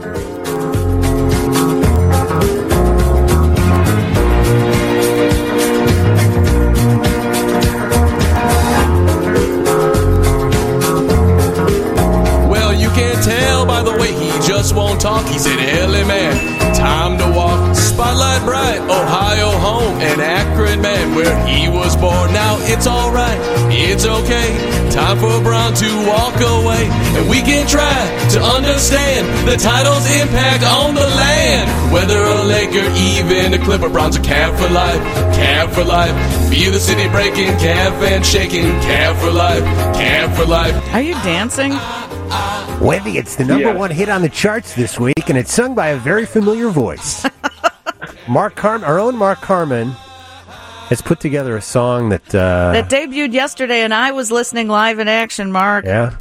Won't talk. He said, Helly man, time to walk. Spotlight bright, Ohio home, and Akron man, where he was born. Now it's alright, it's okay. Time for Brown to walk away, and we can try to understand the title's impact on the land. Whether a Laker, even a Clipper, Brown's a Cavs for life, Cavs for life. Feel the city breaking, Cavs fans shaking, Cavs for life, Cavs for life. Are you dancing? Wendy, it's the number one hit on the charts this week, and it's sung by a very familiar voice. Our own Mark Carman has put together a song that debuted yesterday, and I was listening live in action, Mark. Yeah.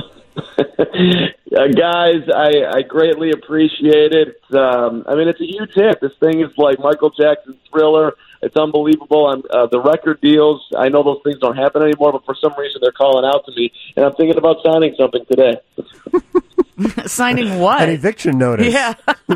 Guys, I greatly appreciate it. It's a huge hit. This thing is like Michael Jackson's Thriller. It's unbelievable. The record deals, I know those things don't happen anymore, but for some reason they're calling out to me, and I'm thinking about signing something today. Signing what? An eviction notice. Yeah.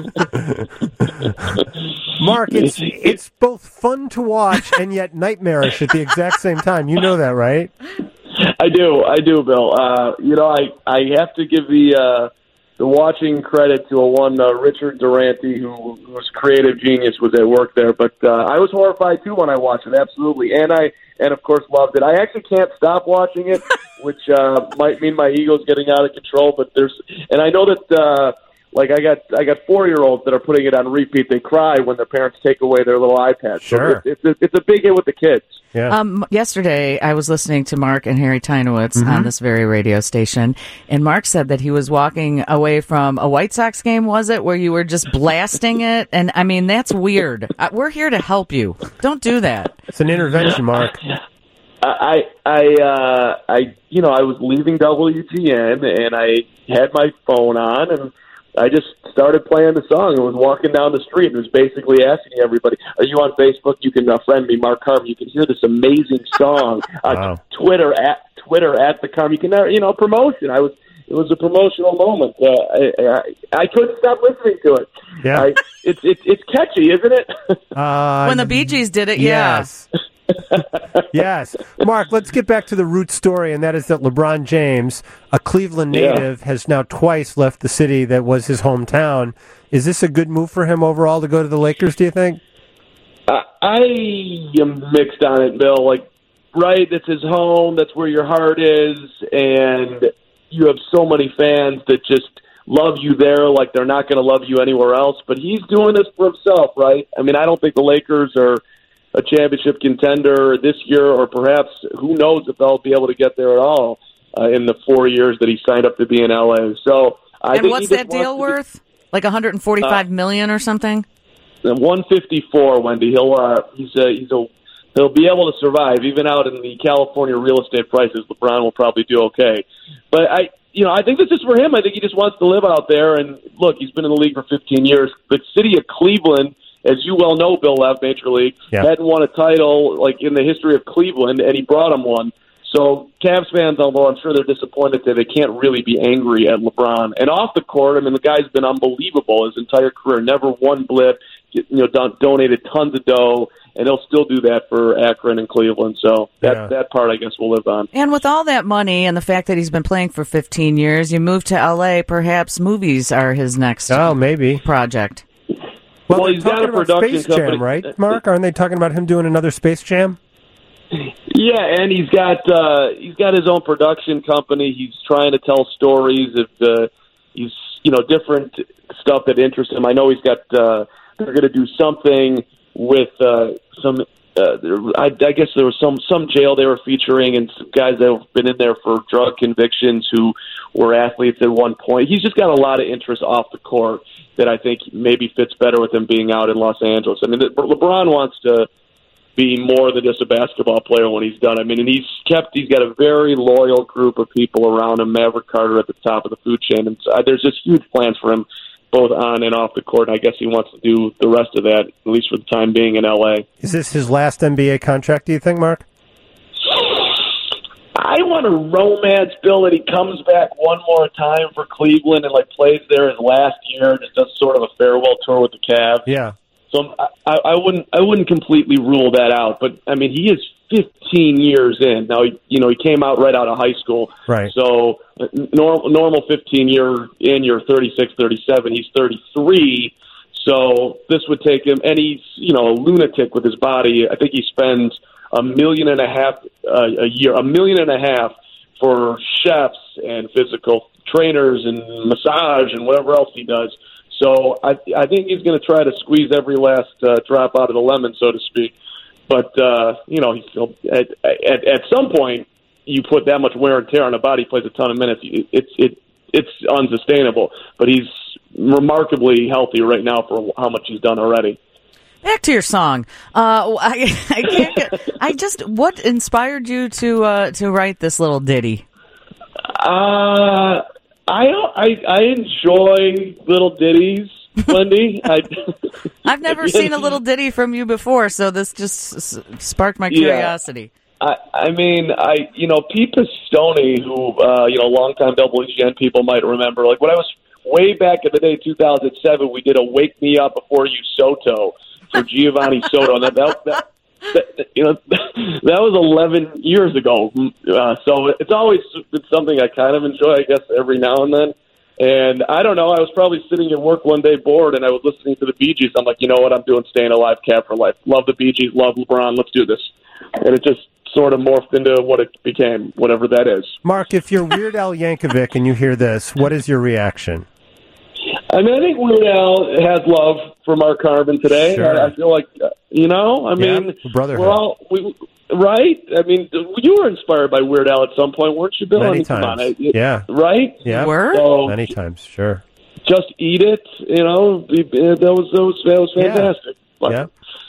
Mark, it's both fun to watch and yet nightmarish at the exact same time. You know that, right? I do, Bill. I have to give the watching credit to Richard Durante, whose creative genius was at work there. But I was horrified too when I watched it, absolutely, and of course loved it. I actually can't stop watching it, which might mean my ego's getting out of control. But I know that. I got 4-year-olds that are putting it on repeat. They cry when their parents take away their little iPads. Sure. So it's a big hit with the kids. Yeah. Yesterday, I was listening to Mark and Harry Teinowitz on this very radio station, and Mark said that he was walking away from a White Sox game, was it, where you were just blasting it? And, that's weird. We're here to help you. Don't do that. It's an intervention, Mark. I was leaving WGN, and I had my phone on, and I just started playing the song and was walking down the street and was basically asking everybody, are you on Facebook? You can friend me, Mark Carman. You can hear this amazing song. Wow. Twitter at the Carman. You can, promotion. It was a promotional moment. I couldn't stop listening to it. Yeah. It's catchy, isn't it? When the Bee Gees did it, yes. Yes. Mark, let's get back to the root story, and that is that LeBron James, a Cleveland native, has now twice left the city that was his hometown. Is this a good move for him overall to go to the Lakers, do you think? I am mixed on it, Bill. Right, it's his home, that's where your heart is, and you have so many fans that just love you there like they're not going to love you anywhere else, but he's doing this for himself, right? I don't think the Lakers are a championship contender this year, or perhaps who knows if they'll be able to get there at all in the 4 years that he signed up to be in LA. So, and what's that deal worth? Like $145 million or something? 154, Wendy. He'll be able to survive even out in the California real estate prices. LeBron will probably do okay, but I think this is for him. I think he just wants to live out there. And look, he's been in the league for 15 years. The city of Cleveland, as you well know, Bill Lev, Major League, hadn't won a title in the history of Cleveland, and he brought him one. So Cavs fans, although I'm sure they're disappointed that they can't really be angry at LeBron. And off the court, the guy's been unbelievable his entire career. Never one blip, donated tons of dough, and he'll still do that for Akron and Cleveland. So that part, I guess, we'll live on. And with all that money and the fact that he's been playing for 15 years, you move to L.A., perhaps movies are his next project. Well, he's got a production Space company, Jam, right, Mark? Aren't they talking about him doing another Space Jam? Yeah, and he's got his own production company. He's trying to tell stories of he's different stuff that interests him. I know he's got they're going to do something with some. I guess there was some jail they were featuring, and some guys that have been in there for drug convictions who were athletes at one point. He's just got a lot of interest off the court that I think maybe fits better with him being out in Los Angeles. LeBron wants to be more than just a basketball player when he's done. And he's got a very loyal group of people around him. Maverick Carter at the top of the food chain, and there's just huge plans for him both on and off the court. And I guess he wants to do the rest of that, at least for the time being, in L.A. Is this his last NBA contract, do you think, Mark? I want to romance Bill that he comes back one more time for Cleveland and plays there his last year and just does sort of a farewell tour with the Cavs. Yeah. So I wouldn't completely rule that out, but I mean he is 15 years in now. He came out right out of high school, right? So normal 15 year in, you're 36, 37. He's 33, so this would take him, and he's a lunatic with his body. I think he spends $1.5 million a year, $1.5 million for chefs and physical trainers and massage and whatever else he does. So I think he's going to try to squeeze every last drop out of the lemon, so to speak. But he's still at some point you put that much wear and tear on a body, plays a ton of minutes. It's unsustainable. But he's remarkably healthy right now for how much he's done already. Back to your song. What inspired you to write this little ditty? I enjoy little ditties, Wendy. I've never seen a little ditty from you before, so this just sparked my curiosity. I mean, Pete Pistone, who longtime WGN people might remember, when I was way back in the day, 2007, we did a "Wake Me Up Before You Soto" for Giovanni Soto, and that was 11 years ago. So it's something I kind of enjoy, I guess, every now and then. And I don't know, I was probably sitting at work one day bored, and I was listening to the Bee Gees. I'm like, you know what, I'm doing Staying Alive, Cab for Life. Love the Bee Gees, love LeBron, let's do this. And it just sort of morphed into what it became, whatever that is. Mark, if you're Weird Al Yankovic and you hear this, what is your reaction? I mean, I think Weird Al has love for Mark Carbon today. Sure. I feel like, brotherhood. Right? I mean, you were inspired by Weird Al at some point, weren't you, Bill? Many times. Yeah. Right? Yeah. Were? So, many times, sure. Just Eat It, that was fantastic. Yeah.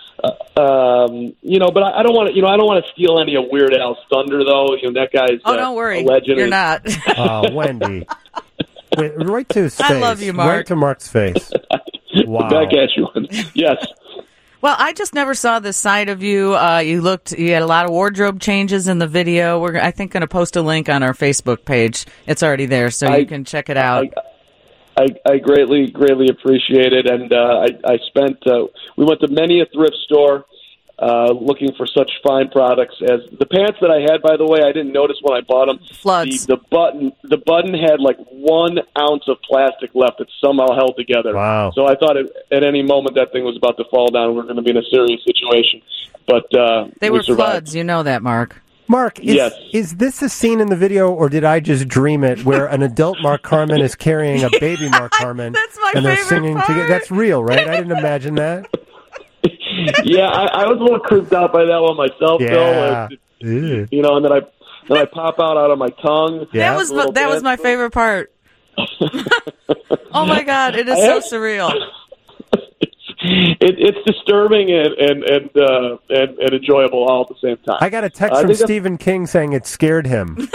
But I don't want to, I don't want to steal any of Weird Al's thunder, though. That guy's don't worry, a legend. You're not. Oh, Wendy. Right to his face. I love you, Mark. Right to Mark's face. Wow. Back at you. Yes. Well, I just never saw this side of you. You had a lot of wardrobe changes in the video. We're, I think, going to post a link on our Facebook page. It's already there, so you can check it out. I greatly appreciate it, and I spent. We went to many a thrift store looking for such fine products as the pants that I had. By the way, I didn't notice when I bought them. Floods. The button had 1 ounce of plastic left that somehow held together. Wow! So I thought at any moment that thing was about to fall down. We're going to be in a serious situation. But they were survived. floods. You know that, Mark. Mark, yes. Is this a scene in the video, or did I just dream it, where an adult Mark Carman is carrying a baby Mark Carman, That's my and they're favorite singing part. together? That's real, right? I didn't imagine that. Yeah, I was a little creeped out by that one myself, Yeah. Bill. And then I pop out of my tongue. Yeah. That was my favorite part. Oh my God, it is so surreal. It's disturbing and enjoyable all at the same time. I got a text from Stephen King saying it scared him.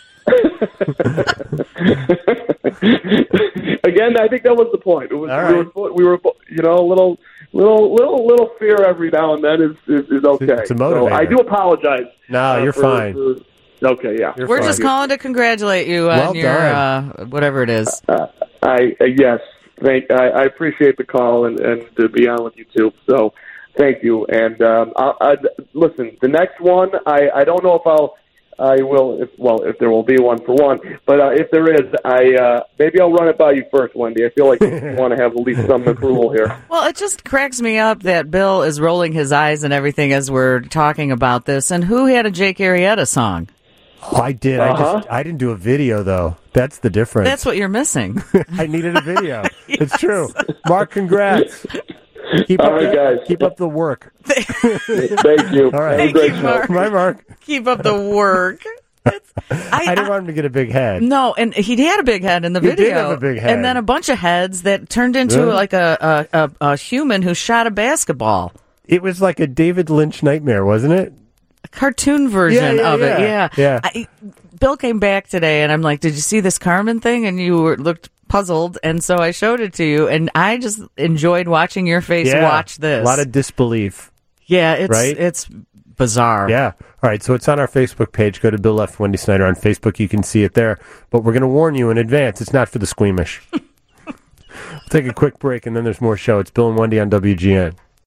Again, I think that was the point. It was right. we were a little fear every now and then is okay. It's a motivator. So I do apologize. No, you're fine. Okay, yeah. We're just calling to congratulate you on your whatever it is. Yes. I appreciate the call and to be on with you too. So, thank you. And listen, the next one, I don't know if I will. If there will be one for one, but if there is, maybe I'll run it by you first, Wendy. I feel like you want to have at least some approval here. Well, it just cracks me up that Bill is rolling his eyes and everything as we're talking about this. And who had a Jake Arrieta song? Oh, I did. I didn't do a video though. That's the difference. That's what you're missing. I needed a video. Yes. It's true. Mark, congrats. Keep up the work. Thank you. All right. Thank you, Mark. Bye, Mark. Keep up the work. I didn't want him to get a big head. No, and he had a big head in the video. He did have a big head. And then a bunch of heads that turned into like a human who shot a basketball. It was like a David Lynch nightmare, wasn't it? A cartoon version of it, yeah. Bill came back today, and I'm like, did you see this Carmen thing? And you looked puzzled, and so I showed it to you, and I just enjoyed watching your face watch this. A lot of disbelief. Yeah, right? It's bizarre. Yeah. All right, so it's on our Facebook page. Go to Bill Left Wendy Snyder on Facebook. You can see it there. But we're going to warn you in advance. It's not for the squeamish. We'll take a quick break, and then there's more show. It's Bill and Wendy on WGN.